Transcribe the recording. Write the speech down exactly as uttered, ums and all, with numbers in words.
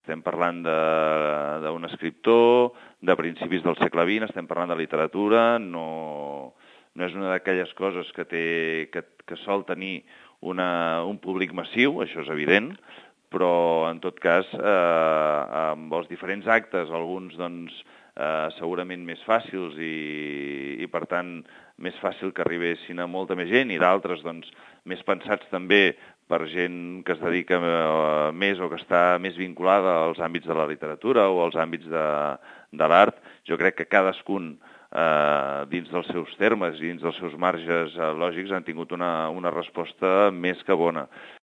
estem parlant d'un escriptor de principis del segle vint, estem parlant de literatura, no, no és una d'aquelles coses que, té, que, que sol tenir una, un públic massiu, això és evident, però en tot cas, eh, amb els diferents actes, alguns doncs, eh, segurament més fàcils i, i per tant més fàcil que arribessin a molta més gent i d'altres doncs, més pensats també per gent que es dedica eh, més o que està més vinculada als àmbits de la literatura o als àmbits de, de l'art. Jo crec que cadascun eh, dins dels seus termes i dins dels seus marges eh, lògics han tingut una, una resposta més que bona.